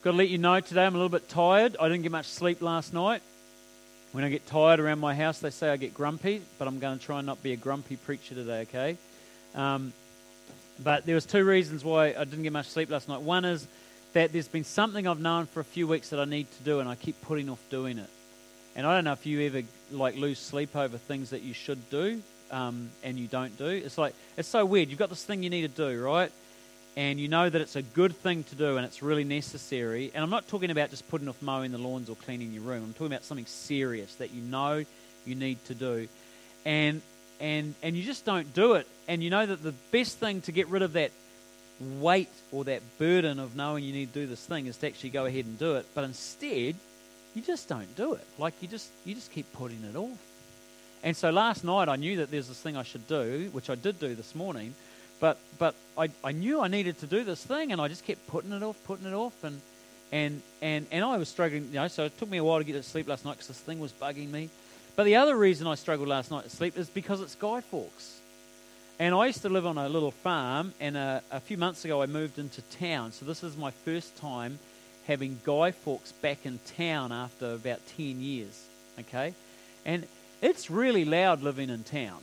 got to let you know today I'm a little bit tired. I didn't get much sleep last night. When I get tired around my house, they say I get grumpy, but I'm going to try and not be a grumpy preacher today, okay? But there was two reasons why I didn't get much sleep last night. One is that there's been something I've known for a few weeks that I need to do, and I keep putting off doing it. And I don't know if you ever lose sleep over things that you should do and you don't do. It's so weird. You've got this thing you need to do, right? And you know that it's a good thing to do and it's really necessary. And I'm not talking about just putting off mowing the lawns or cleaning your room. I'm talking about something serious that you know you need to do. And you just don't do it. And you know that the best thing to get rid of that weight or that burden of knowing you need to do this thing is to actually go ahead and do it. But instead, you just don't do it. You just keep putting it off. And so last night I knew that there's this thing I should do, which I did do this morning. But I knew I needed to do this thing, and I just kept putting it off, and I was struggling, so it took me a while to get to sleep last night because this thing was bugging me. But the other reason I struggled last night to sleep is because it's Guy Fawkes. And I used to live on a little farm, and a few months ago I moved into town, so this is my first time having Guy Fawkes back in town after about 10 years, okay? And it's really loud living in town.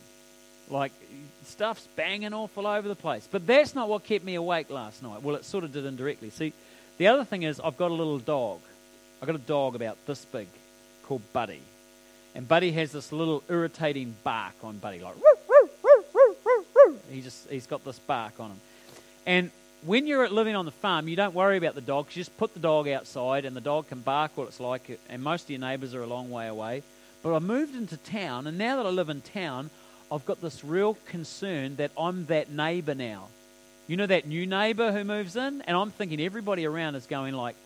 Stuff's banging off all over the place. But that's not what kept me awake last night. Well, it sort of did indirectly. See, the other thing is I've got a little dog. I've got a dog about this big called Buddy. And Buddy has this little irritating bark on Buddy, like, woo, woo, woo, woo, woo, woo. He's got this bark on him. And when you're living on the farm, you don't worry about the dog. You just put the dog outside and the dog can bark what it's like. And most of your neighbours are a long way away. But I moved into town, and now that I live in town, I've got this real concern that I'm that neighbour now. You know that new neighbour who moves in? And I'm thinking everybody around is going like,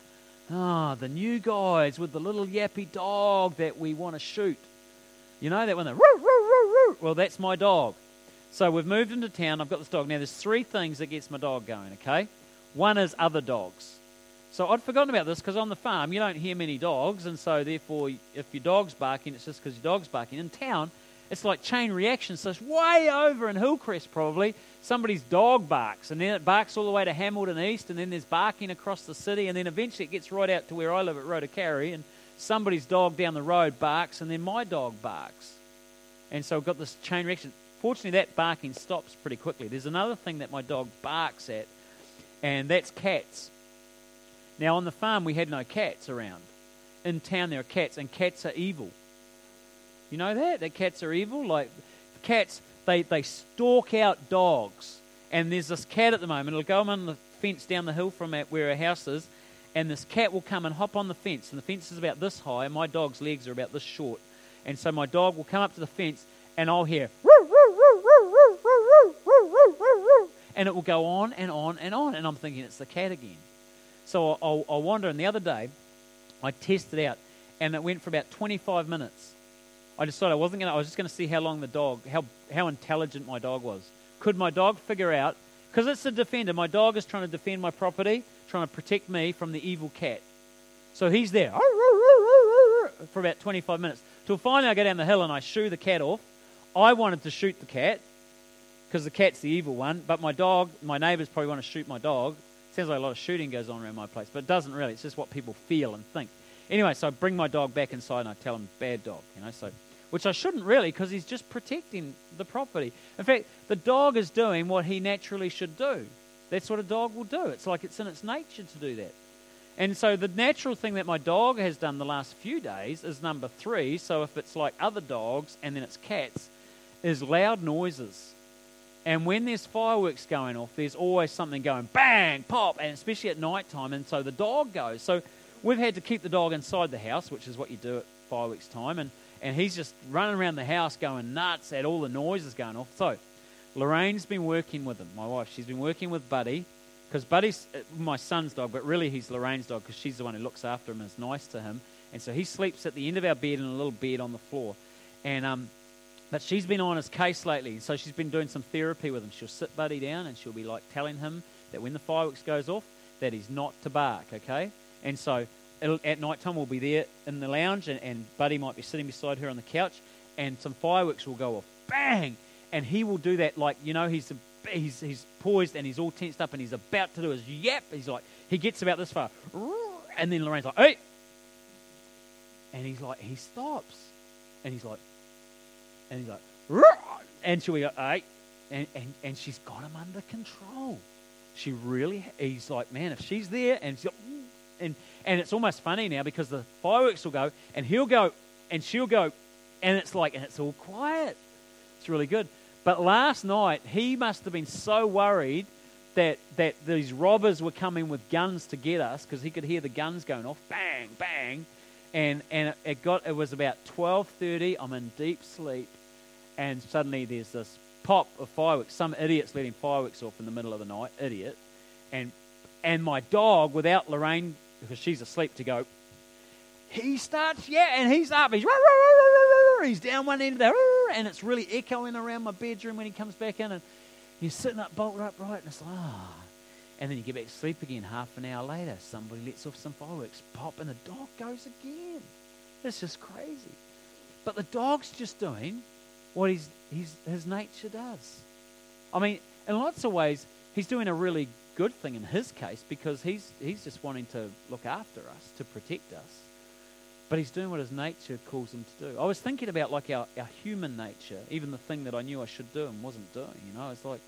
the new guys with the little yappy dog that we want to shoot. You know, that one that, woo, woo, woo, woo. Well, that's my dog. So we've moved into town. I've got this dog. Now, there's three things that gets my dog going, okay? One is other dogs. So I'd forgotten about this because on the farm, you don't hear many dogs. And so, therefore, if your dog's barking, it's just because your dog's barking. In town, it's like chain reaction. So it's way over in Hillcrest probably, somebody's dog barks. And then it barks all the way to Hamilton East. And then there's barking across the city. And then eventually it gets right out to where I live at Rotocarry. And somebody's dog down the road barks. And then my dog barks. And so I've got this chain reaction. Fortunately, that barking stops pretty quickly. There's another thing that my dog barks at. And that's cats. Now on the farm we had no cats around. In town there are cats. And cats are evil. You know that cats are evil? Like, cats, they stalk out dogs. And there's this cat at the moment. It'll go on the fence down the hill from where our house is. And this cat will come and hop on the fence. And the fence is about this high. And my dog's legs are about this short. And so my dog will come up to the fence. And I'll hear, woo, woo, woo, woo, woo, woo, woo, woo, woo, woo. And it will go on and on and on. And I'm thinking it's the cat again. So I'll wander. And the other day, I tested out. And it went for about 25 minutes. I decided I was just going to see how long the dog, how intelligent my dog was. Could my dog figure out, because it's a defender, my dog is trying to defend my property, trying to protect me from the evil cat. So he's there for about 25 minutes. Till finally I go down the hill and I shoo the cat off. I wanted to shoot the cat, because the cat's the evil one, but my neighbours probably want to shoot my dog. Sounds like a lot of shooting goes on around my place, but it doesn't really. It's just what people feel and think. Anyway, so I bring my dog back inside and I tell him, bad dog, which I shouldn't really, because he's just protecting the property. In fact, the dog is doing what he naturally should do. That's what a dog will do. It's like it's in its nature to do that. And so the natural thing that my dog has done the last few days is number 3. So if it's like other dogs and then it's cats, is loud noises. And when there's fireworks going off, there's always something going bang, pop, and especially at night time. And so the dog goes. So we've had to keep the dog inside the house, which is what you do at fireworks time. And he's just running around the house going nuts at all the noises going off. So Lorraine's been working with him, my wife. She's been working with Buddy, because Buddy's my son's dog, but really he's Lorraine's dog because she's the one who looks after him and is nice to him. And so he sleeps at the end of our bed in a little bed on the floor. And but she's been on his case lately, so she's been doing some therapy with him. She'll sit Buddy down and she'll be like telling him that when the fireworks goes off, that he's not to bark, okay? And so at night time we'll be there in the lounge and Buddy might be sitting beside her on the couch and some fireworks will go off. Bang! And he will do that like, he's poised and he's all tensed up and he's about to do his yap. He's like, he gets about this far And then Lorraine's like, hey! And he stops. And he's like, Rrr! And she'll go, hey! And she's got him under control. She really, he's like, man, if she's there, and she's like, and it's almost funny now because the fireworks will go, and he'll go, and she'll go, and it's like, and it's all quiet. It's really good. But last night, he must have been so worried that these robbers were coming with guns to get us, because he could hear the guns going off, bang, bang, and it was about 12:30. I'm in deep sleep, and suddenly there's this pop of fireworks. Some idiot's letting fireworks off in the middle of the night, idiot, and my dog, without Lorraine, because she's asleep, to go, he starts, and he's up, he's down one end of there, and it's really echoing around my bedroom when he comes back in, and he's sitting up bolt upright, and it's like, and then you get back to sleep again. Half an hour later, somebody lets off some fireworks, pop, and the dog goes again. It's just crazy. But the dog's just doing what his nature does. I mean, in lots of ways, he's doing a really good thing in his case, because he's just wanting to look after us, to protect us. But he's doing what his nature calls him to do. I was thinking about like our human nature, even the thing that I knew I should do and wasn't doing. It's like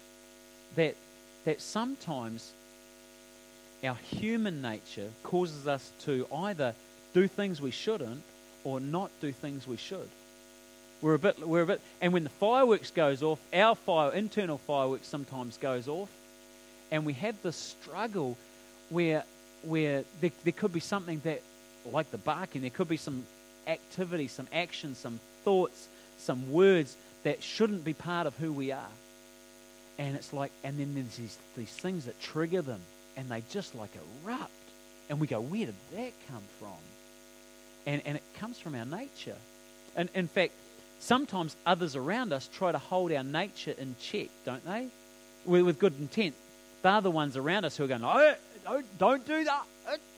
that sometimes our human nature causes us to either do things we shouldn't or not do things we should. We're a bit, and when the fireworks goes off, our internal fireworks sometimes goes off, and we have this struggle where there could be something that, like the barking, there could be some activity, some action, some thoughts, some words that shouldn't be part of who we are. And it's like, and then there's these things that trigger them, and they just like erupt. And we go, where did that come from? And it comes from our nature. And in fact, sometimes others around us try to hold our nature in check, don't they? With good intent. They're the ones around us who are going, oh, don't do that.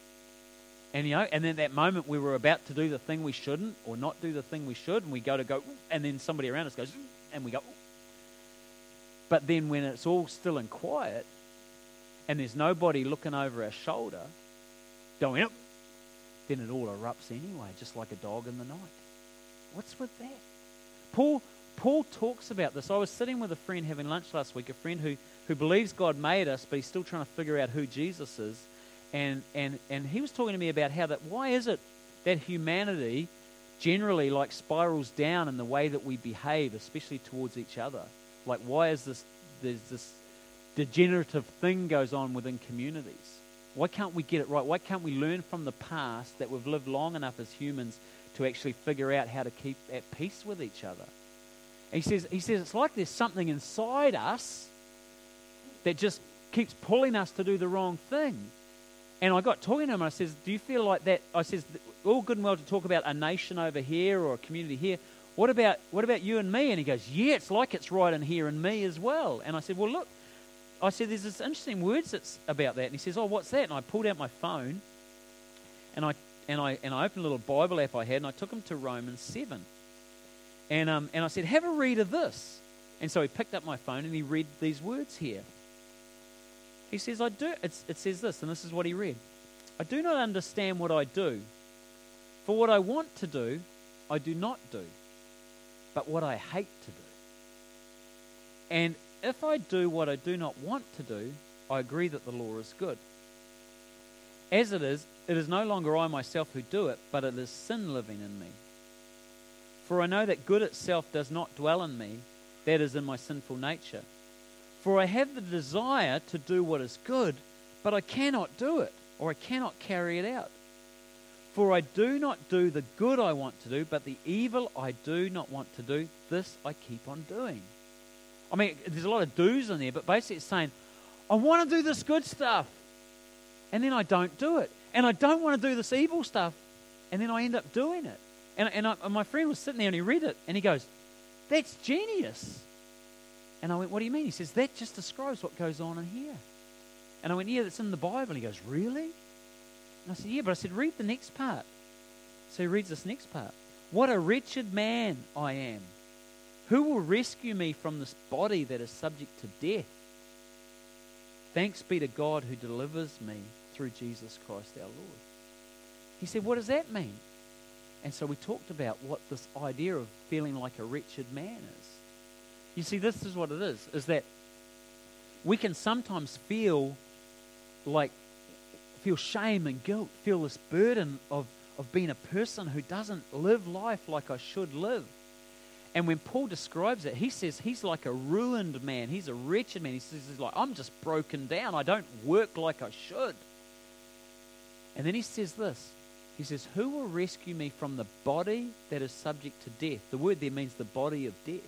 And and then that moment we were about to do the thing we shouldn't, or not do the thing we should, and we go, and then somebody around us goes, and we go. But then when it's all still and quiet, and there's nobody looking over our shoulder, going up, then it all erupts anyway, just like a dog in the night. What's with that? Paul talks about this. I was sitting with a friend having lunch last week, a friend who believes God made us, but he's still trying to figure out who Jesus is. And he was talking to me about why is it that humanity generally like spirals down in the way that we behave, especially towards each other? Like, why is there's this degenerative thing goes on within communities? Why can't we get it right? Why can't we learn from the past that we've lived long enough as humans to actually figure out how to keep at peace with each other? And he says it's like there's something inside us that just keeps pulling us to do the wrong thing. And I got talking to him, and I says, do you feel like that? I says, all good and well to talk about a nation over here or a community here. What about you and me? And he goes, yeah, it's like it's right in here in me as well. And I said, well, look, I said, there's this interesting words that's about that. And he says, oh, what's that? And I pulled out my phone, and I opened a little Bible app I had, and I took him to Romans 7. And I said, have a read of this. And so he picked up my phone and he read these words here. He says, it says this, and this is what he read. I do not understand what I do. For what I want to do, I do not do. But what I hate to do. And if I do what I do not want to do, I agree that the law is good. As it is no longer I myself who do it, but it is sin living in me. For I know that good itself does not dwell in me, that is in my sinful nature. For I have the desire to do what is good, but I cannot do it, or I cannot carry it out. For I do not do the good I want to do, but the evil I do not want to do, this I keep on doing. I mean, there's a lot of do's in there, but basically it's saying, I want to do this good stuff, and then I don't do it. And I don't want to do this evil stuff, and then I end up doing it. And my friend was sitting there and he read it, and he goes, that's genius. And I went, what do you mean? He says, that just describes what goes on in here. And I went, yeah, that's in the Bible. And he goes, really? And I said, yeah, but I said, read the next part. So he reads this next part. What a wretched man I am. Who will rescue me from this body that is subject to death? Thanks be to God who delivers me through Jesus Christ our Lord. He said, what does that mean? And so we talked about what this idea of feeling like a wretched man is. You see, this is what it is that we can sometimes feel shame and guilt, feel this burden of being a person who doesn't live life like I should live. And when Paul describes it, he says he's like a ruined man. He's a wretched man. He says, I'm just broken down. I don't work like I should. And then he says this. He says, who will rescue me from the body that is subject to death? The word there means the body of death.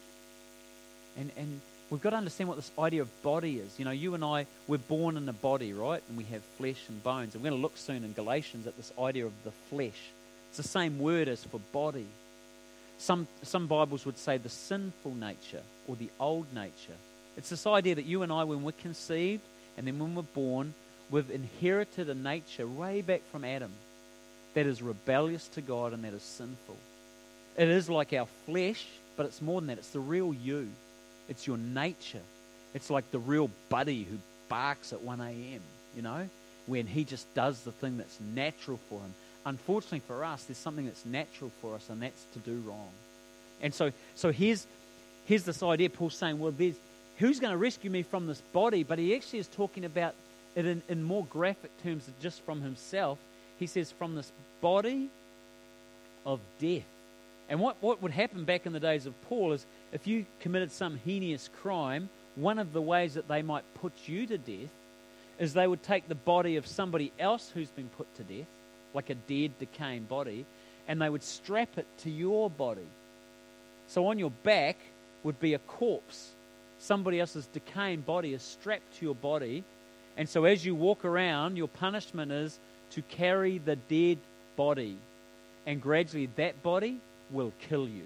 And we've got to understand what this idea of body is. You know, you and I, we're born in a body, right? And we have flesh and bones. And we're going to look soon in Galatians at this idea of the flesh. It's the same word as for body. Some Bibles would say the sinful nature or the old nature. It's this idea that you and I, when we're conceived and then when we're born, we've inherited a nature way back from Adam that is rebellious to God and that is sinful. It is like our flesh, but it's more than that. It's the real you. It's your nature. It's like the real buddy who barks at 1 a.m., you know, when he just does the thing that's natural for him. Unfortunately for us, there's something that's natural for us, and that's to do wrong. And so here's this idea. Paul's saying, well, who's going to rescue me from this body? But he actually is talking about it in more graphic terms than just from himself. He says, from this body of death. And what would happen back in the days of Paul is if you committed some heinous crime, one of the ways that they might put you to death is they would take the body of somebody else who's been put to death, like a dead, decaying body, and they would strap it to your body. So on your back would be a corpse. Somebody else's decaying body is strapped to your body. And so as you walk around, your punishment is to carry the dead body. And gradually that body will kill you.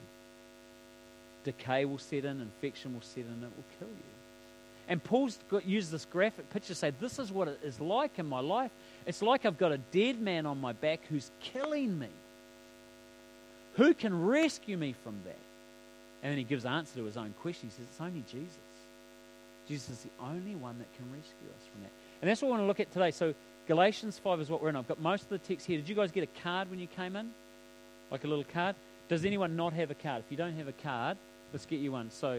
Decay will set in, infection will set in, it will kill you. And Paul's used this graphic picture to say, this is what it is like in my life. It's like I've got a dead man on my back who's killing me. Who can rescue me from that? And then he gives answer to his own question. He says, it's only Jesus. Jesus is the only one that can rescue us from that. And that's what I want to look at today. So Galatians 5 is what we're in. I've got most of the text here. Did you guys get a card when you came in? Like a little card? Does anyone not have a card? If you don't have a card, let's get you one. So,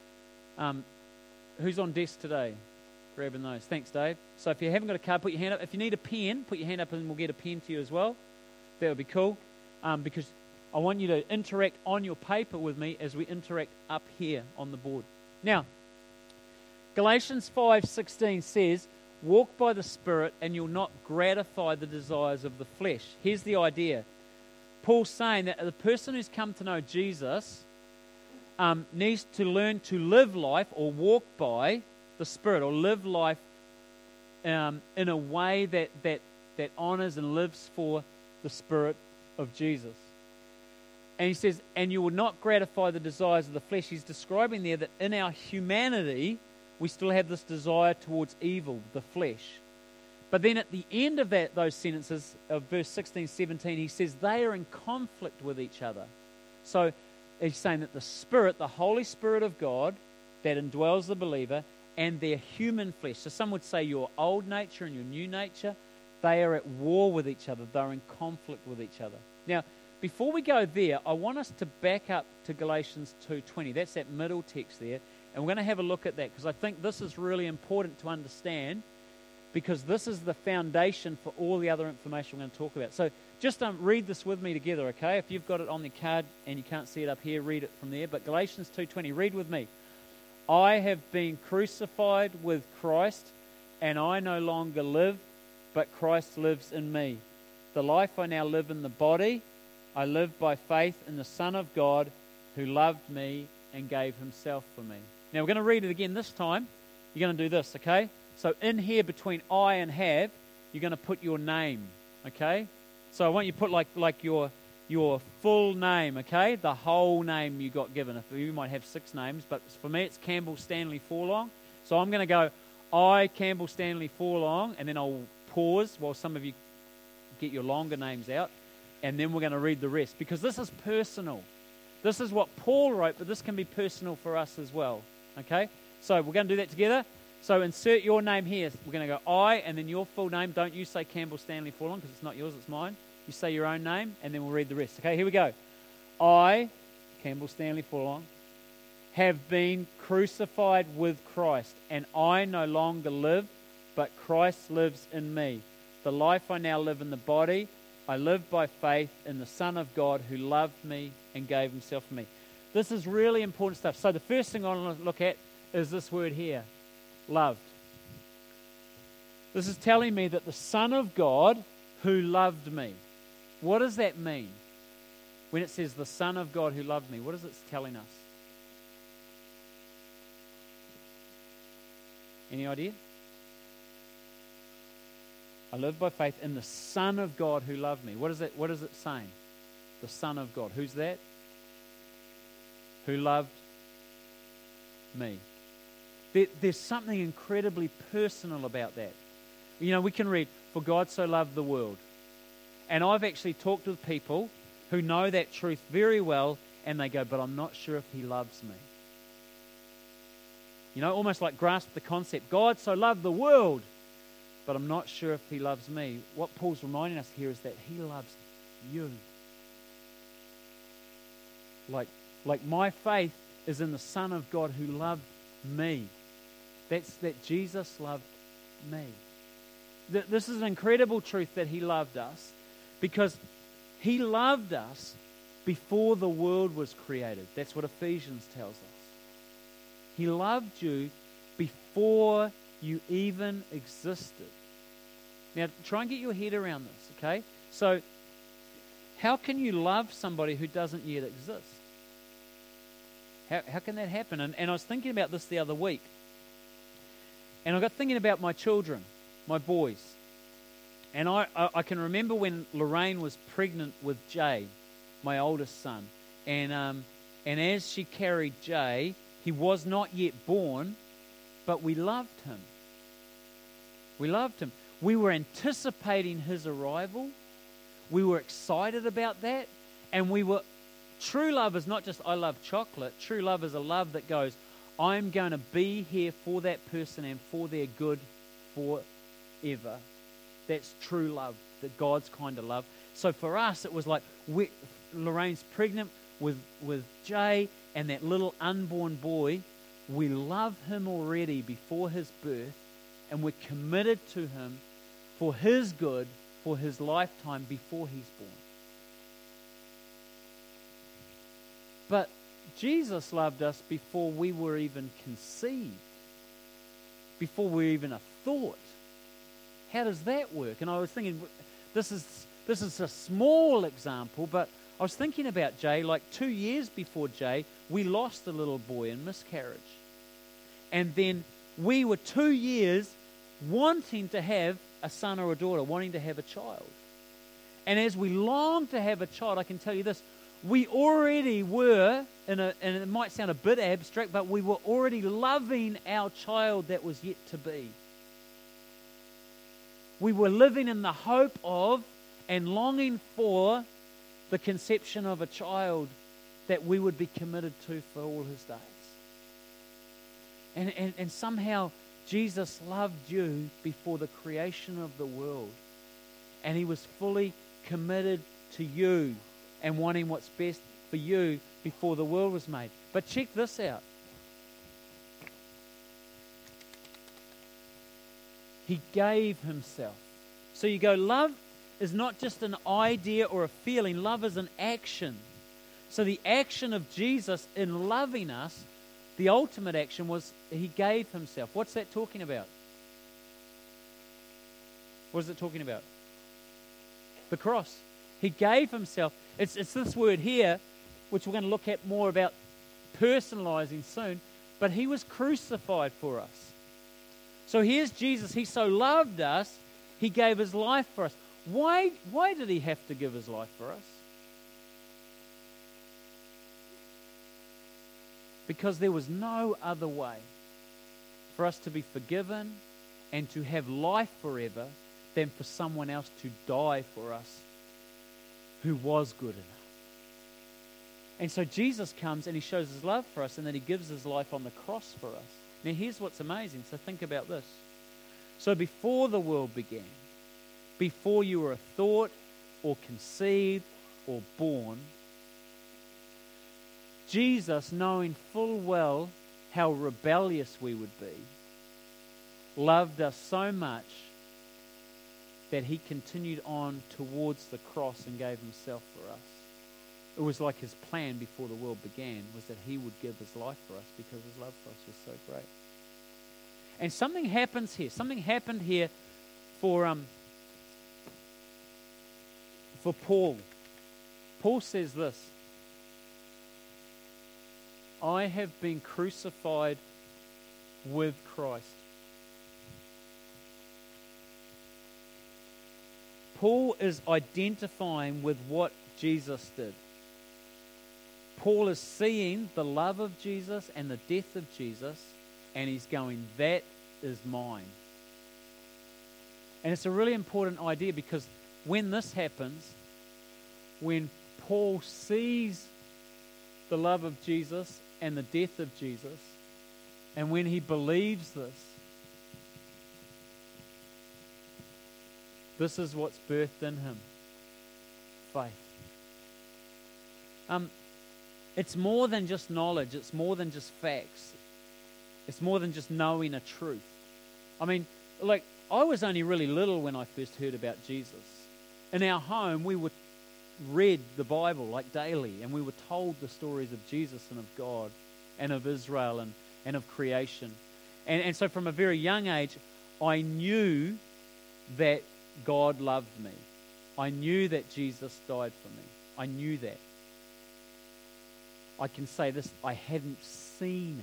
who's on desk today? Grabbing those. Thanks, Dave. So if you haven't got a card, put your hand up. If you need a pen, put your hand up and we'll get a pen to you as well. That would be cool. Because I want you to interact on your paper with me as we interact up here on the board. Now, Galatians 5:16 says, walk by the Spirit and you'll not gratify the desires of the flesh. Here's the idea. Paul's saying that the person who's come to know Jesus needs to learn to live life or walk by the Spirit, or live life in a way that honors and lives for the Spirit of Jesus. And he says, and you will not gratify the desires of the flesh. He's describing there that in our humanity, we still have this desire towards evil, the flesh. But then at the end of those sentences of verse 16, 17, he says they are in conflict with each other. So he's saying that the Spirit, the Holy Spirit of God that indwells the believer, and their human flesh. So some would say your old nature and your new nature, they are at war with each other. They're in conflict with each other. Now, before we go there, I want us to back up to Galatians 2:20. That's that middle text there. And we're going to have a look at that because I think this is really important to understand, because this is the foundation for all the other information we're going to talk about. So just read this with me together, okay? If you've got it on the card and you can't see it up here, read it from there. But Galatians 2:20, read with me. I have been crucified with Christ, and I no longer live, but Christ lives in me. The life I now live in the body, I live by faith in the Son of God who loved me and gave himself for me. Now we're going to read it again this time. You're going to do this, okay? So in here between I and have, you're going to put your name, okay? So I want you to put like your full name, okay? The whole name you got given. If you might have 6 names, but for me it's Campbell Stanley Forlong. So I'm going to go, I, Campbell Stanley Forlong, and then I'll pause while some of you get your longer names out, and then we're going to read the rest, because this is personal. This is what Paul wrote, but this can be personal for us as well, okay? So we're going to do that together. So insert your name here. We're going to go I, and then your full name. Don't you say Campbell Stanley Furlong, because it's not yours, it's mine. You say your own name, and then we'll read the rest. Okay, here we go. I, Campbell Stanley Furlong, have been crucified with Christ, and I no longer live, but Christ lives in me. The life I now live in the body, I live by faith in the Son of God who loved me and gave himself for me. This is really important stuff. So the first thing I want to look at is this word here, loved. This is telling me that the Son of God who loved me. What does that mean? When it says the Son of God who loved me, what is it telling us? Any idea? I live by faith in the Son of God who loved me. What is it saying? The Son of God. Who's that? Who loved me. There's something incredibly personal about that. You know, we can read, for God so loved the world. And I've actually talked with people who know that truth very well, and they go, but I'm not sure if he loves me. You know, almost like grasp the concept. God so loved the world, but I'm not sure if he loves me. What Paul's reminding us here is that he loves you. Like my faith is in the Son of God who loved me. That Jesus loved me. This is an incredible truth that he loved us, because he loved us before the world was created. That's what Ephesians tells us. He loved you before you even existed. Now, try and get your head around this, okay? So, how can you love somebody who doesn't yet exist? How can that happen? And I was thinking about this the other week. And I got thinking about my children, my boys. And I can remember when Lorraine was pregnant with Jay, my oldest son. And as she carried Jay, he was not yet born, but we loved him. We loved him. We were anticipating his arrival. We were excited about that. And true love is not just I love chocolate. True love is a love that goes, I'm going to be here for that person and for their good forever. That's true love, that God's kind of love. So for us, it was like Lorraine's pregnant with Jay and that little unborn boy. We love him already before his birth, and we're committed to him for his good, for his lifetime before he's born. But Jesus loved us before we were even conceived, before we were even a thought. How does that work? And I was thinking, this is a small example, but I was thinking about Jay. Like 2 years before Jay, we lost a little boy in miscarriage. And then we were 2 years wanting to have a son or a daughter, wanting to have a child. And as we longed to have a child, I can tell you this, we already were, and it might sound a bit abstract, but we were already loving our child that was yet to be. We were living in the hope of and longing for the conception of a child that we would be committed to for all his days. And somehow Jesus loved you before the creation of the world. And he was fully committed to you and wanting what's best for you before the world was made. But check this out. He gave himself. So you go, love is not just an idea or a feeling. Love is an action. So the action of Jesus in loving us, the ultimate action was he gave himself. What's that talking about? What is it talking about? The cross. He gave himself. It's this word here, which we're going to look at more about personalizing soon, but he was crucified for us. So here's Jesus. He so loved us, he gave his life for us. Why did he have to give his life for us? Because there was no other way for us to be forgiven and to have life forever than for someone else to die for us who was good enough. And so Jesus comes and he shows his love for us, and then he gives his life on the cross for us. Now here's what's amazing. So think about this. So before the world began, before you were a thought or conceived or born, Jesus, knowing full well how rebellious we would be, loved us so much that he continued on towards the cross and gave himself for us. It was like his plan before the world began was that he would give his life for us because his love for us was so great. And something happens here. Something happened here for Paul. Paul says this: I have been crucified with Christ. Paul is identifying with what Jesus did. Paul is seeing the love of Jesus and the death of Jesus, and he's going, that is mine. And it's a really important idea, because when this happens, when Paul sees the love of Jesus and the death of Jesus, and when he believes this is what's birthed in him: faith. It's more than just knowledge. It's more than just facts. It's more than just knowing a truth. I mean, like, I was only really little when I first heard about Jesus. In our home, we would read the Bible like daily, and we were told the stories of Jesus and of God and of Israel and of creation. And so from a very young age, I knew that God loved me. I knew that Jesus died for me. I knew that. I can say this: I hadn't seen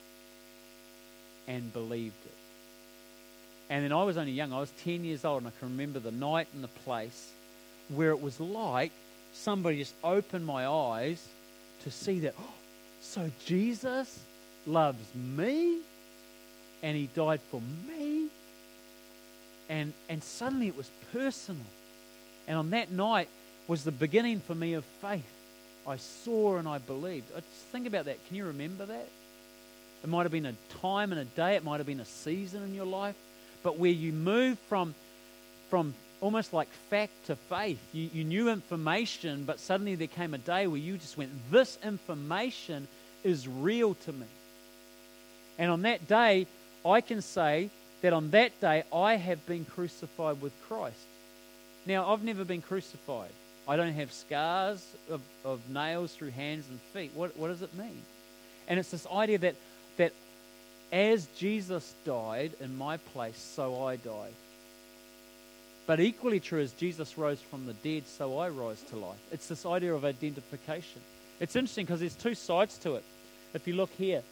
it and believed it. And then I was only young. I was 10 years old, and I can remember the night and the place where it was like somebody just opened my eyes to see that, oh, so Jesus loves me and he died for me. And suddenly it was personal. And on that night was the beginning for me of faith. I saw and I believed. Just think about that. Can you remember that? It might have been a time and a day. It might have been a season in your life. But where you moved from almost like fact to faith. You knew information, but suddenly there came a day where you just went, this information is real to me. And on that day, I can say that on that day, I have been crucified with Christ. Now, I've never been crucified. I don't have scars of nails through hands and feet. What does it mean? And it's this idea that as Jesus died in my place, so I died. But equally true, as Jesus rose from the dead, so I rise to life. It's this idea of identification. It's interesting because there's two sides to it. If you look here,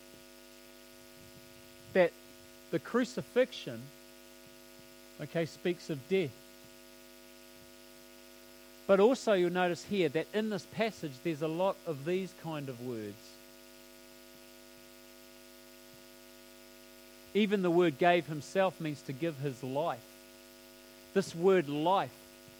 that the crucifixion, speaks of death. But also you'll notice here that in this passage there's a lot of these kind of words. Even the word gave himself means to give his life. This word life.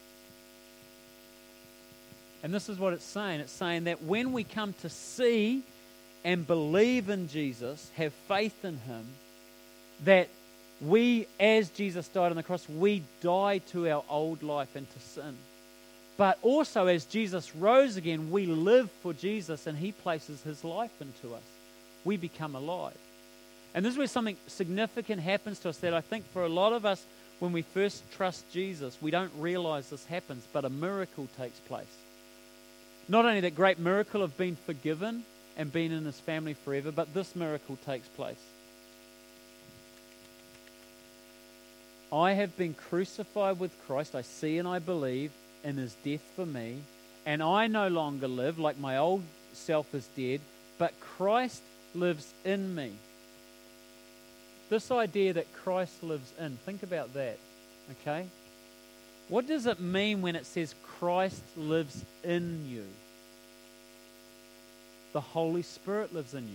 And this is what it's saying. It's saying that when we come to see and believe in Jesus, have faith in him, that we, as Jesus died on the cross, we die to our old life and to sin. But also as Jesus rose again, we live for Jesus and he places his life into us. We become alive. And this is where something significant happens to us that I think for a lot of us, when we first trust Jesus, we don't realize this happens, but a miracle takes place. Not only that great miracle of being forgiven and being in his family forever, but this miracle takes place. I have been crucified with Christ. I see and I believe in his death for me. And I no longer live, like my old self is dead, but Christ lives in me. This idea that Christ lives in, think about that, okay? What does it mean when it says Christ lives in you? The Holy Spirit lives in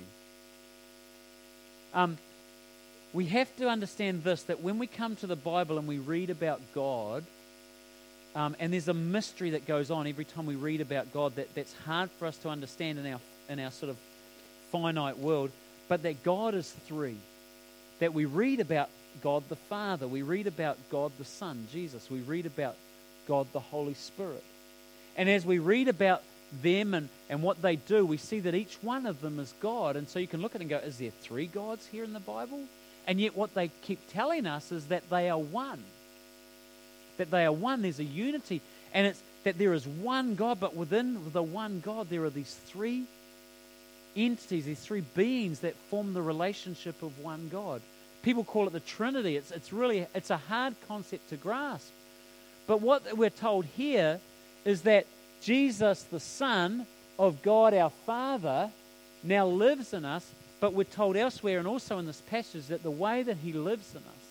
you. We have to understand this, that when we come to the Bible and we read about God, and there's a mystery that goes on every time we read about God that's hard for us to understand in our sort of finite world, but that God is three. that we read about God the Father, we read about God the Son, Jesus, we read about God the Holy Spirit. And as we read about them and what they do, we see that each one of them is God. And so you can look at it and go, is there 3 gods here in the Bible? And yet what they keep telling us is that they are one. That they are one. There's a unity. And it's that there is one God, but within the one God there are these 3 entities, these 3 beings that form the relationship of one God. People call it the Trinity. It's a hard concept to grasp. But what we're told here is that Jesus, the Son of God our Father, now lives in us, but we're told elsewhere and also in this passage that the way that he lives in us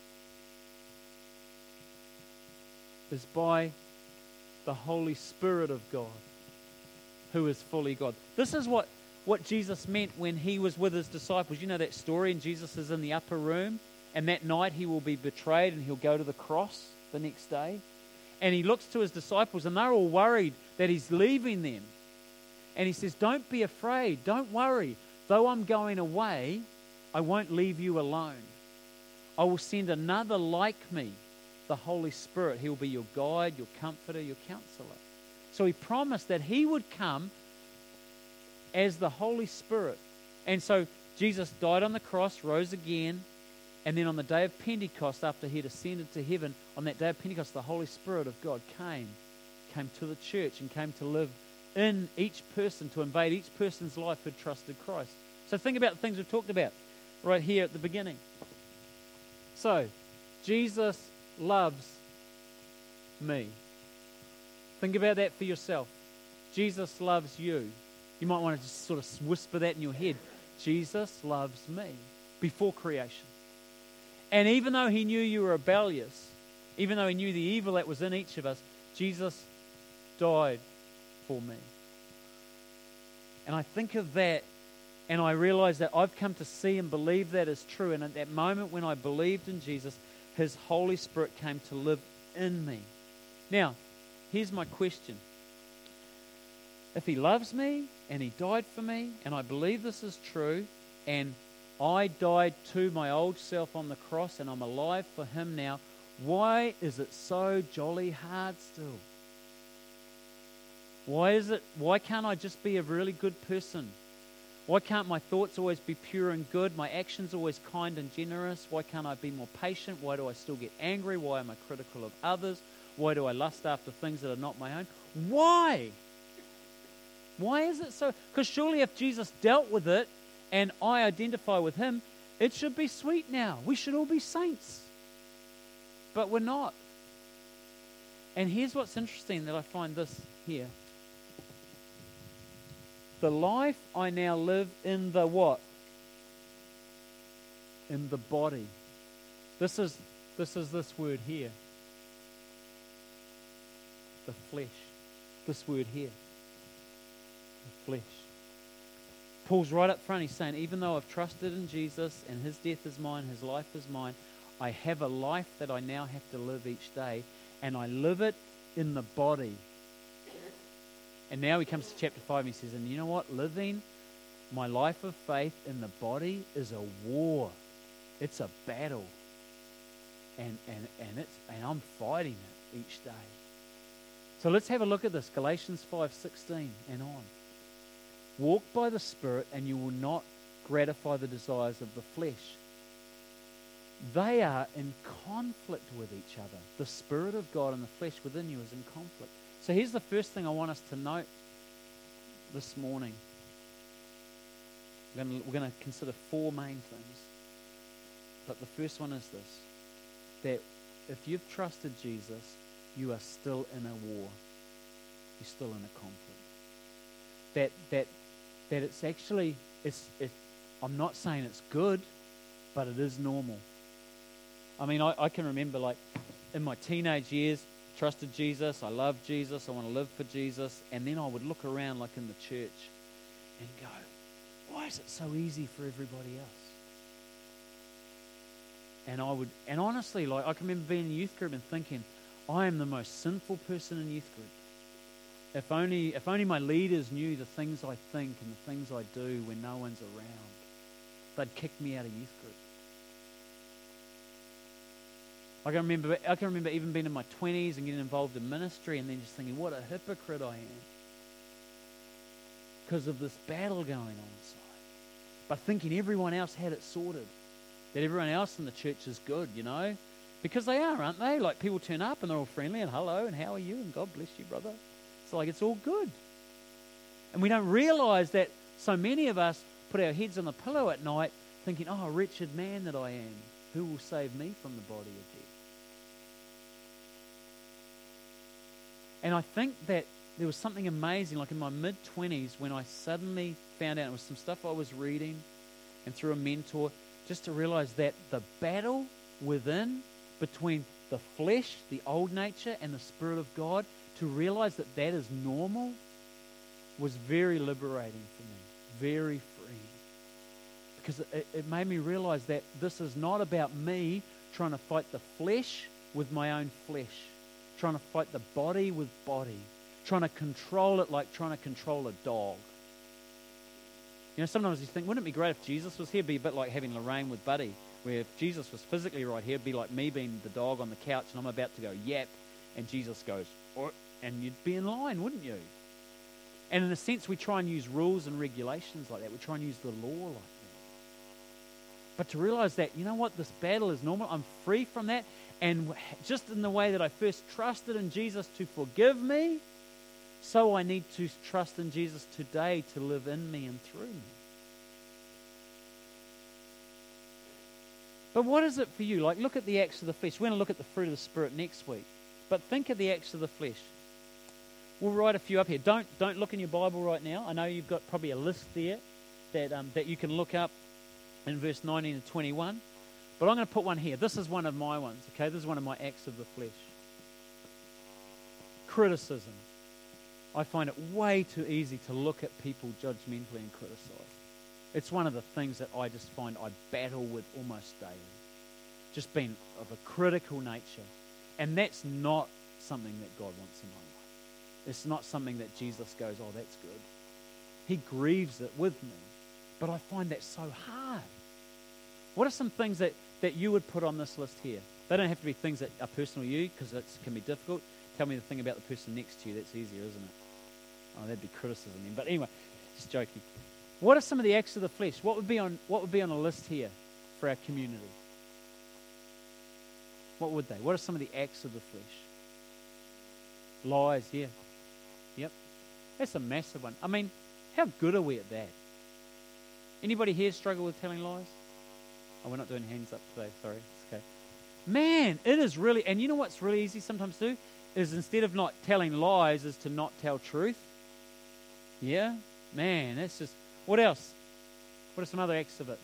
is by the Holy Spirit of God, who is fully God. This is what Jesus meant when he was with his disciples. You know that story, and Jesus is in the upper room, and that night he will be betrayed and he'll go to the cross the next day. And he looks to his disciples, and they're all worried that he's leaving them. And he says, don't be afraid, don't worry. Though I'm going away, I won't leave you alone. I will send another like me, the Holy Spirit. He will be your guide, your comforter, your counselor. So he promised that he would come as the Holy Spirit. And so Jesus died on the cross, rose again, and then on the day of Pentecost, after he had ascended to heaven, on that day of Pentecost, the Holy Spirit of God came to the church and came to live in each person, to invade each person's life who trusted Christ. So think about the things we've talked about right here at the beginning. So, Jesus loves me. Think about that for yourself. Jesus loves you. You might want to just sort of whisper that in your head. Jesus loves me before creation. And even though he knew you were rebellious, even though he knew the evil that was in each of us, Jesus died for me. And I think of that, and I realize that I've come to see and believe that is true. And at that moment when I believed in Jesus, his Holy Spirit came to live in me. Now, here's my question. If he loves me and he died for me, and I believe this is true, and I died to my old self on the cross and I'm alive for him now, why is it so jolly hard still? Why can't I just be a really good person? Why can't my thoughts always be pure and good? My actions always kind and generous? Why can't I be more patient? Why do I still get angry? Why am I critical of others? Why do I lust after things that are not my own? Why? Why is it so? Because surely if Jesus dealt with it and I identify with him, it should be sweet now. We should all be saints. But we're not. And here's what's interesting that I find this here. The life I now live in the what? In the body. This is this word here. The flesh. This word here. The flesh. Paul's right up front. He's saying, even though I've trusted in Jesus and his death is mine, his life is mine, I have a life that I now have to live each day, and I live it in the body. And now he comes to chapter 5 and he says, and you know what? Living my life of faith in the body is a war. It's a battle. And I'm fighting it each day. So let's have a look at this. Galatians 5:16 and on. Walk by the Spirit and you will not gratify the desires of the flesh. They are in conflict with each other. The Spirit of God and the flesh within you is in conflict. So here's the first thing I want us to note this morning. We're going to consider 4 main things. But the first one is this. That if you've trusted Jesus, you are still in a war. You're still in a conflict. That it's actually, I'm not saying it's good, but it is normal. I mean, I can remember like in my teenage years, trusted Jesus, I love Jesus, I want to live for Jesus, and then I would look around like in the church and go, why is it so easy for everybody else? And honestly, like I can remember being in youth group and thinking, I am the most sinful person in youth group. If only my leaders knew the things I think and the things I do when no one's around, they'd kick me out of youth group. I can remember even being in my 20s and getting involved in ministry and then just thinking, what a hypocrite I am. Because of this battle going on inside. But thinking everyone else had it sorted. That everyone else in the church is good, you know. Because they are, aren't they? Like, people turn up and they're all friendly and hello and how are you and God bless you, brother. It's like it's all good. And we don't realize that so many of us put our heads on the pillow at night thinking, oh, wretched man that I am, who will save me from the body of death? And I think that there was something amazing, like in my mid-20s, when I suddenly found out, it was some stuff I was reading and through a mentor, just to realize that the battle within, between the flesh, the old nature, and the Spirit of God, to realize that that is normal, was very liberating for me, very freeing. Because it made me realize that this is not about me trying to fight the flesh with my own flesh, trying to fight the body with body, trying to control it like trying to control a dog. You know, sometimes you think, wouldn't it be great if Jesus was here? It'd be a bit like having Lorraine with Buddy, where if Jesus was physically right here, it'd be like me being the dog on the couch and I'm about to go yap, and Jesus goes, oh, and you'd be in line, wouldn't you? And in a sense, we try and use rules and regulations like that. We try and use the law like that. But to realize that, you know what, this battle is normal. I'm free from that. And just in the way that I first trusted in Jesus to forgive me, so I need to trust in Jesus today to live in me and through me. But what is it for you? Like, look at the acts of the flesh. We're going to look at the fruit of the Spirit next week. But think of the acts of the flesh. We'll write a few up here. Don't look in your Bible right now. I know you've got probably a list there that you can look up in verse 19 and 21. But I'm going to put one here. This is one of my ones, okay? This is one of my acts of the flesh. Criticism. I find it way too easy to look at people judgmentally and criticize. It's one of the things that I just find I battle with almost daily. Just being of a critical nature. And that's not something that God wants in my life. It's not something that Jesus goes, oh, that's good. He grieves it with me. But I find that so hard. What are some things that you would put on this list here? They don't have to be things that are personal to you, because it can be difficult. Tell me the thing about the person next to you. That's easier, isn't it? Oh, that'd be criticism then. But anyway, just joking. What are some of the acts of the flesh? What would be on a list here for our community? What would they? What are some of the acts of the flesh? Lies, yeah. Yep. That's a massive one. I mean, how good are we at that? Anybody here struggle with telling lies? Oh, we're not doing hands up today. Sorry. It's okay. Man, it is really, and you know what's really easy sometimes to do? Is instead of not telling lies, is to not tell truth. Yeah? Man, that's just, what else? What are some other acts of it?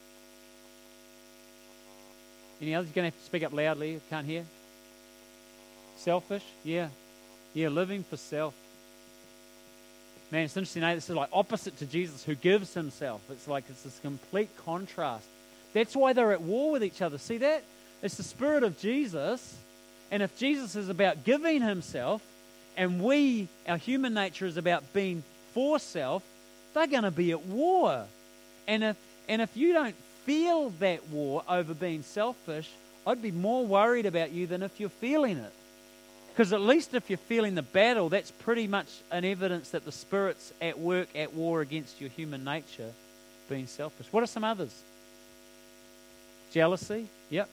Any others? You're going to have to speak up loudly. I can't hear. Selfish? Yeah. Yeah, living for self. Man, it's interesting, eh? This is like opposite to Jesus, who gives himself. It's like it's this complete contrast. That's why they're at war with each other. See that? It's the Spirit of Jesus. And if Jesus is about giving himself, and our human nature is about being for self, they're going to be at war. And if you don't feel that war over being selfish, I'd be more worried about you than if you're feeling it. Because at least if you're feeling the battle, that's pretty much an evidence that the Spirit's at work, at war against your human nature, being selfish. What are some others? Jealousy? Yep.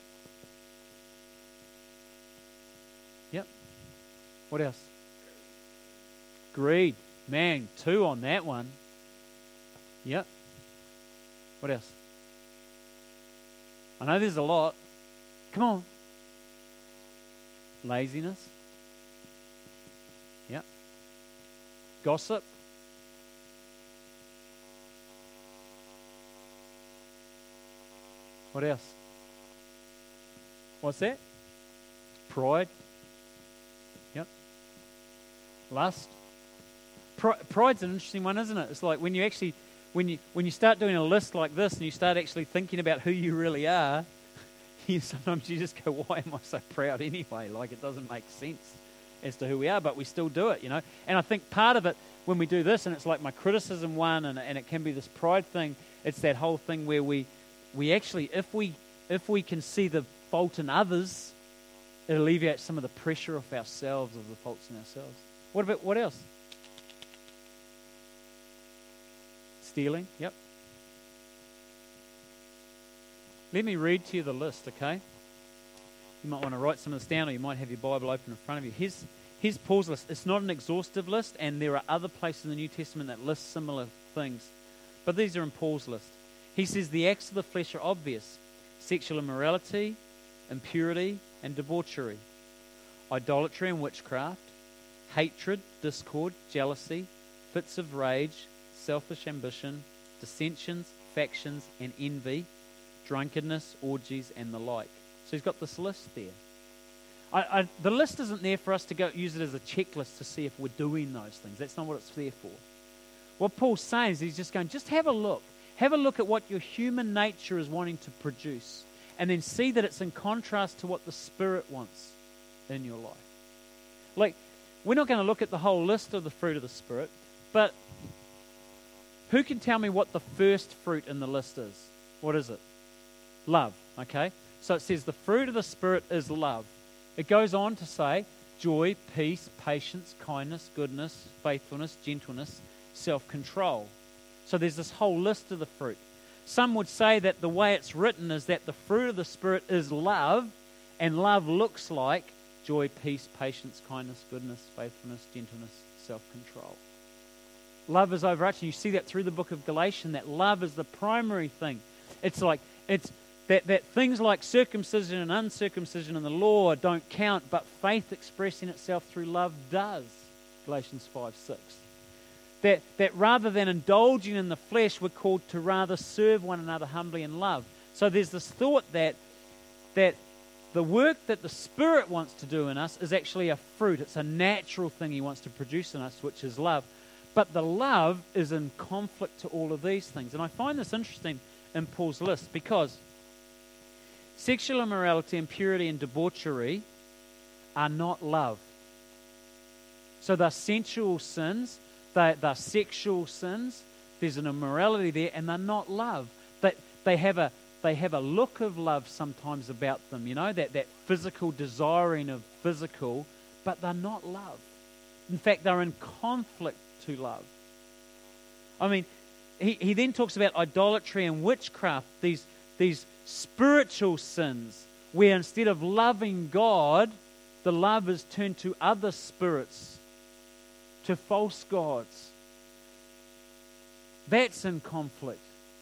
Yep. What else? Greed. Man, 2 on that one. Yep. What else? I know there's a lot. Come on. Laziness. Yep. Gossip. What else? What's that? Pride. Yep. Lust. Pride's an interesting one, isn't it? It's like when you start doing a list like this and you start actually thinking about who you really are, sometimes you just go, why am I so proud anyway? Like, it doesn't make sense as to who we are, but we still do it, you know. And I think part of it, when we do this, and it's like my criticism one, and it can be this pride thing, it's that whole thing where we actually, if we can see the fault in others, It alleviates some of the pressure off ourselves, of the faults in ourselves. What else? Stealing, yep. Let me read to you the list, okay? You might want to write some of this down, or you might have your Bible open in front of you. Here's Paul's list. It's not an exhaustive list, and there are other places in the New Testament that list similar things. But these are in Paul's list. He says the acts of the flesh are obvious: sexual immorality, impurity, and debauchery, idolatry and witchcraft, hatred, discord, jealousy, fits of rage, selfish ambition, dissensions, factions, and envy, drunkenness, orgies, and the like. So he's got this list there. The list isn't there for us to go use it as a checklist to see if we're doing those things. That's not what it's there for. What Paul's saying is he's just going, just have a look. Have a look at what your human nature is wanting to produce, and then see that it's in contrast to what the Spirit wants in your life. Like, we're not going to look at the whole list of the fruit of the Spirit, but who can tell me what the first fruit in the list is? What is it? Love, okay? So it says the fruit of the Spirit is love. It goes on to say joy, peace, patience, kindness, goodness, faithfulness, gentleness, self-control. So there's this whole list of the fruit. Some would say that the way it's written is that the fruit of the Spirit is love, and love looks like joy, peace, patience, kindness, goodness, faithfulness, gentleness, self-control. Love is overarching. You see that through the book of Galatians, that love is the primary thing. It's that things like circumcision and uncircumcision in the law don't count, but faith expressing itself through love does. Galatians 5:6. That rather than indulging in the flesh, we're called to rather serve one another humbly in love. So there's this thought that the work that the Spirit wants to do in us is actually a fruit. It's a natural thing He wants to produce in us, which is love. But the love is in conflict to all of these things. And I find this interesting in Paul's list because sexual immorality, impurity, and debauchery are not love. So they're sensual sins, they're sexual sins, there's an immorality there, and they're not love. They have a look of love sometimes about them, you know, that physical desiring of physical, but they're not love. In fact, they're in conflict to love. I mean, he then talks about idolatry and witchcraft, these spiritual sins, where instead of loving God, the love is turned to other spirits, to false gods. That's in conflict.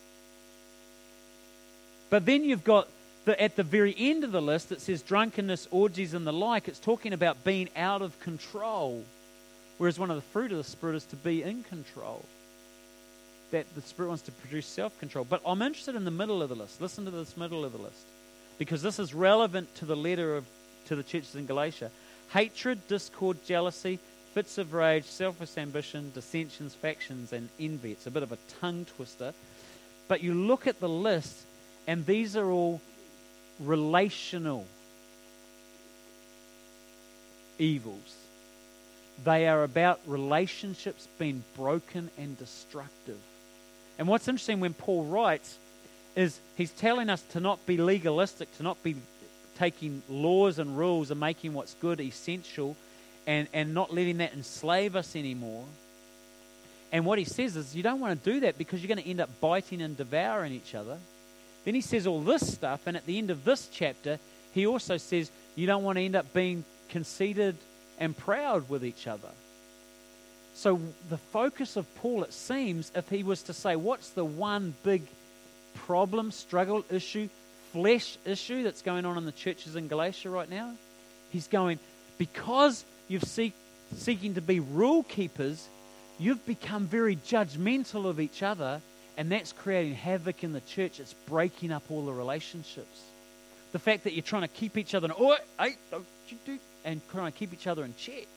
But then you've got, at the very end of the list, it says drunkenness, orgies, and the like. It's talking about being out of control, whereas one of the fruit of the Spirit is to be in control. That the Spirit wants to produce self-control. But I'm interested in the middle of the list. Listen to this middle of the list, because this is relevant to the letter to the churches in Galatia. Hatred, discord, jealousy, fits of rage, selfish ambition, dissensions, factions, and envy. It's a bit of a tongue twister. But you look at the list, and these are all relational evils. They are about relationships being broken and destructive. And what's interesting when Paul writes is he's telling us to not be legalistic, to not be taking laws and rules and making what's good essential and not letting that enslave us anymore. And what he says is you don't want to do that because you're going to end up biting and devouring each other. Then he says all this stuff, and at the end of this chapter, he also says you don't want to end up being conceited and proud with each other. So the focus of Paul, it seems, if he was to say, what's the one big problem, struggle, issue, flesh issue that's going on in the churches in Galatia right now? He's going, because you're seeking to be rule keepers, you've become very judgmental of each other, and that's creating havoc in the church. It's breaking up all the relationships. The fact that you're trying to keep each other, and trying to keep each other in check,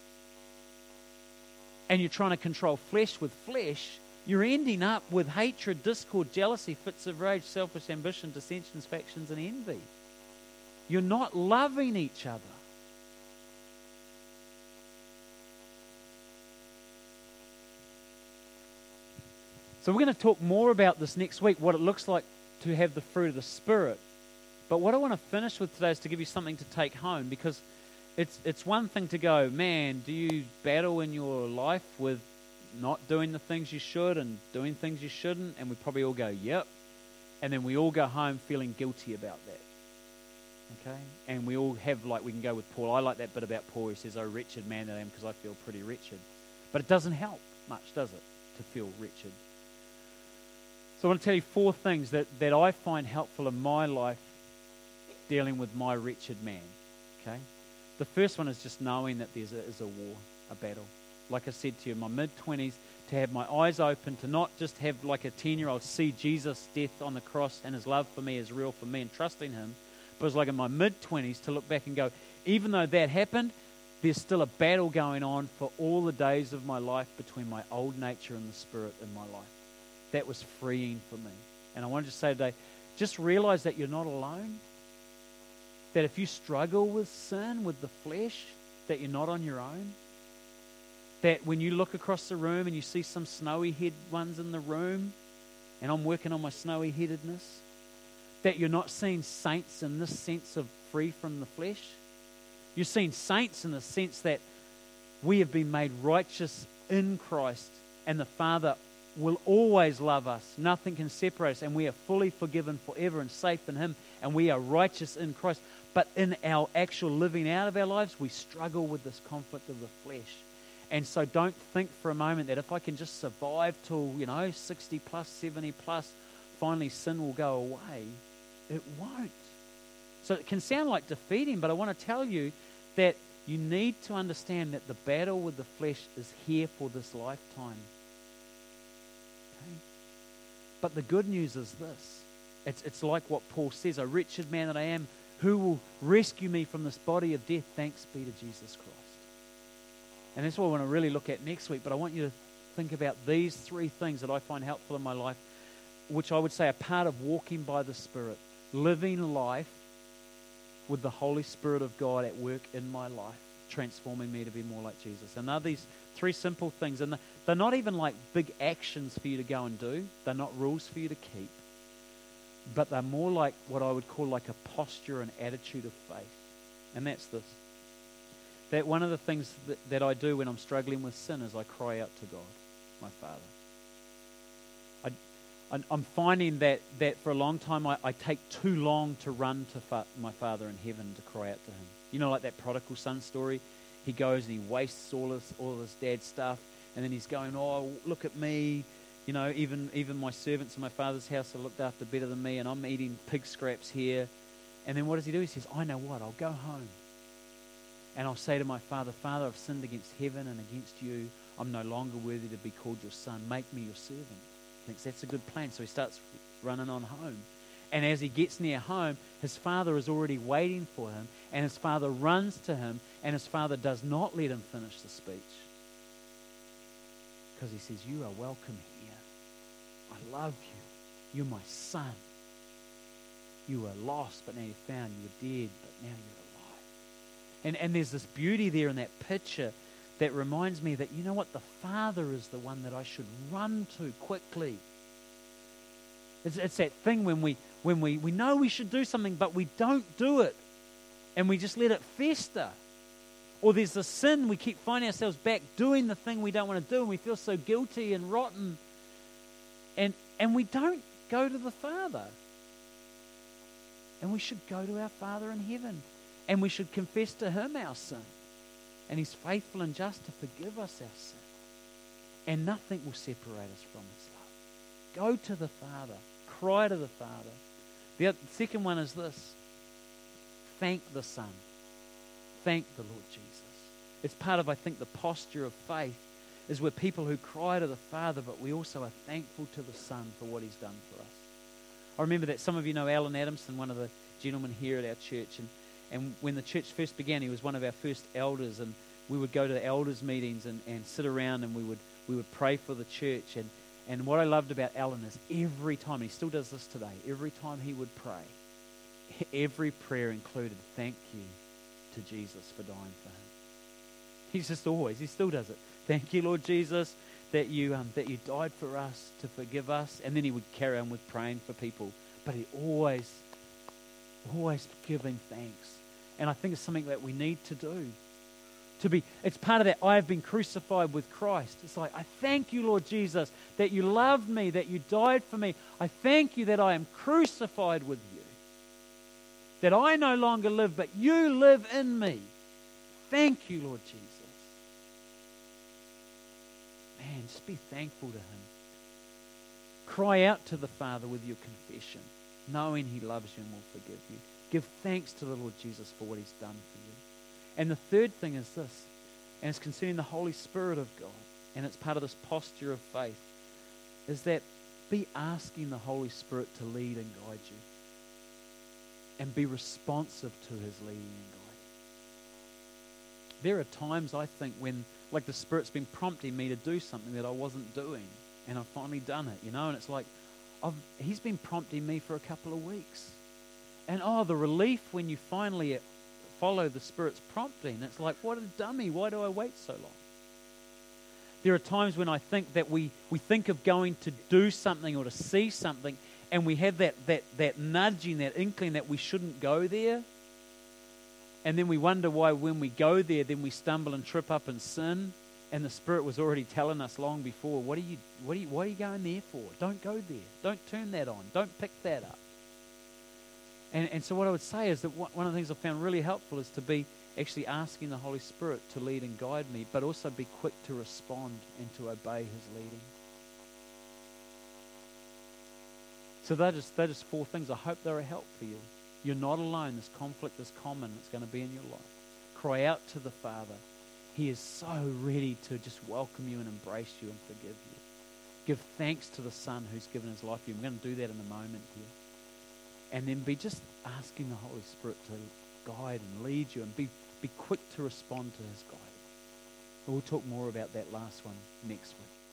and you're trying to control flesh with flesh, you're ending up with hatred, discord, jealousy, fits of rage, selfish ambition, dissensions, factions, and envy. You're not loving each other. So we're going to talk more about this next week, what it looks like to have the fruit of the Spirit. But what I want to finish with today is to give you something to take home, because it's one thing to go, man, do you battle in your life with not doing the things you should and doing things you shouldn't? And we probably all go, yep. And then we all go home feeling guilty about that. Okay? And we all have, like, we can go with Paul. I like that bit about Paul. He says, oh, wretched man that I am, because I feel pretty wretched. But it doesn't help much, does it, to feel wretched? So I want to tell you 4 things that I find helpful in my life dealing with my wretched man. Okay? The first one is just knowing that there's a war, a battle. Like I said to you, in my mid-20s, to have my eyes open, to not just have like a 10-year-old see Jesus' death on the cross and his love for me is real for me and trusting him. But it was like in my mid-20s to look back and go, even though that happened, there's still a battle going on for all the days of my life between my old nature and the spirit in my life. That was freeing for me. And I wanted to say today, just realize that you're not alone. That if you struggle with sin, with the flesh, that you're not on your own. That when you look across the room and you see some snowy-head ones in the room, and I'm working on my snowy-headedness, that you're not seeing saints in this sense of free from the flesh. You're seeing saints in the sense that we have been made righteous in Christ, and the Father will always love us. Nothing can separate us, and we are fully forgiven forever and safe in Him, and we are righteous in Christ. But in our actual living out of our lives, we struggle with this conflict of the flesh. And so don't think for a moment that if I can just survive till, 60 plus, 70 plus, finally sin will go away. It won't. So it can sound like defeating, but I want to tell you that you need to understand that the battle with the flesh is here for this lifetime. Okay? But the good news is this. It's like what Paul says, a wretched man that I am, who will rescue me from this body of death? Thanks be to Jesus Christ. And that's what I want to really look at next week. But I want you to think about these 3 things that I find helpful in my life, which I would say are part of walking by the Spirit. Living life with the Holy Spirit of God at work in my life, transforming me to be more like Jesus. And they're these 3 simple things. And they're not even like big actions for you to go and do. They're not rules for you to keep. But they're more like what I would call like a posture and attitude of faith. And that's this. That one of the things that I do when I'm struggling with sin is I cry out to God, my Father. I'm finding that for a long time I take too long to run to my Father in heaven to cry out to Him. You know, like that prodigal son story? He goes and he wastes all of his dad's stuff, and then he's going, oh, look at me. Even my servants in my father's house are looked after better than me, and I'm eating pig scraps here. And then what does he do? He says, I know what, I'll go home. And I'll say to my Father, Father, I've sinned against heaven and against you. I'm no longer worthy to be called your son. Make me your servant. He thinks that's a good plan. So he starts running on home. And as he gets near home, his father is already waiting for him. And his father runs to him. And his father does not let him finish the speech. Because he says, you are welcome here. I love you. You're my son. You were lost, but now you're found. You were dead, but now you're alive. And there's this beauty there in that picture that reminds me that, you know what, the Father is the one that I should run to quickly. It's that thing when we know we should do something, but we don't do it. And we just let it fester. Or there's the sin, we keep finding ourselves back doing the thing we don't want to do, and we feel so guilty and rotten. And we don't go to the Father. And we should go to our Father in heaven. And we should confess to Him our sin. And He's faithful and just to forgive us our sin. And nothing will separate us from His love. Go to the Father. Cry to the Father. The second one is this. Thank the Son. Thank the Lord Jesus. It's part of, I think, the posture of faith is we're people who cry to the Father, but we also are thankful to the Son for what He's done for us. I remember that some of you know Alan Adamson, one of the gentlemen here at our church, and when the church first began, he was one of our first elders, and we would go to the elders' meetings and sit around, and we would pray for the church. And what I loved about Alan is every time, and he still does this today, every time he would pray, every prayer included, thank you to Jesus for dying for him. He still does it. Thank you, Lord Jesus, that you died for us to forgive us. And then he would carry on with praying for people. But he always always giving thanks. And I think it's something that we need to do. It's part of that, I have been crucified with Christ. It's like, I thank you, Lord Jesus, that you loved me, that you died for me. I thank you that I am crucified with you. That I no longer live, but you live in me. Thank you, Lord Jesus. Man, just be thankful to him. Cry out to the Father with your confession, knowing he loves you and will forgive you. Give thanks to the Lord Jesus for what he's done for you. And the third thing is this, and it's concerning the Holy Spirit of God, and it's part of this posture of faith, is that be asking the Holy Spirit to lead and guide you. And be responsive to his leading and guiding. There are times, I think, when like the Spirit's been prompting me to do something that I wasn't doing, and I've finally done it, and it's like he's been prompting me for a couple of weeks. And the relief when you finally follow the Spirit's prompting. It's like, what a dummy, why do I wait so long? There are times when I think that we think of going to do something or to see something, and we have that nudging, that inkling that we shouldn't go there. And then we wonder why when we go there, then we stumble and trip up and sin. And the Spirit was already telling us long before, why are you going there for? Don't go there. Don't turn that on. Don't pick that up. And so what I would say is that one of the things I've found really helpful is to be actually asking the Holy Spirit to lead and guide me, but also be quick to respond and to obey his leading. So they're just four things. I hope they're a help for you. You're not alone. This conflict is common. It's going to be in your life. Cry out to the Father. He is so ready to just welcome you and embrace you and forgive you. Give thanks to the Son who's given his life for you. I'm going to do that in a moment here. And then be just asking the Holy Spirit to guide and lead you, and be quick to respond to his guidance. We'll talk more about that last one next week.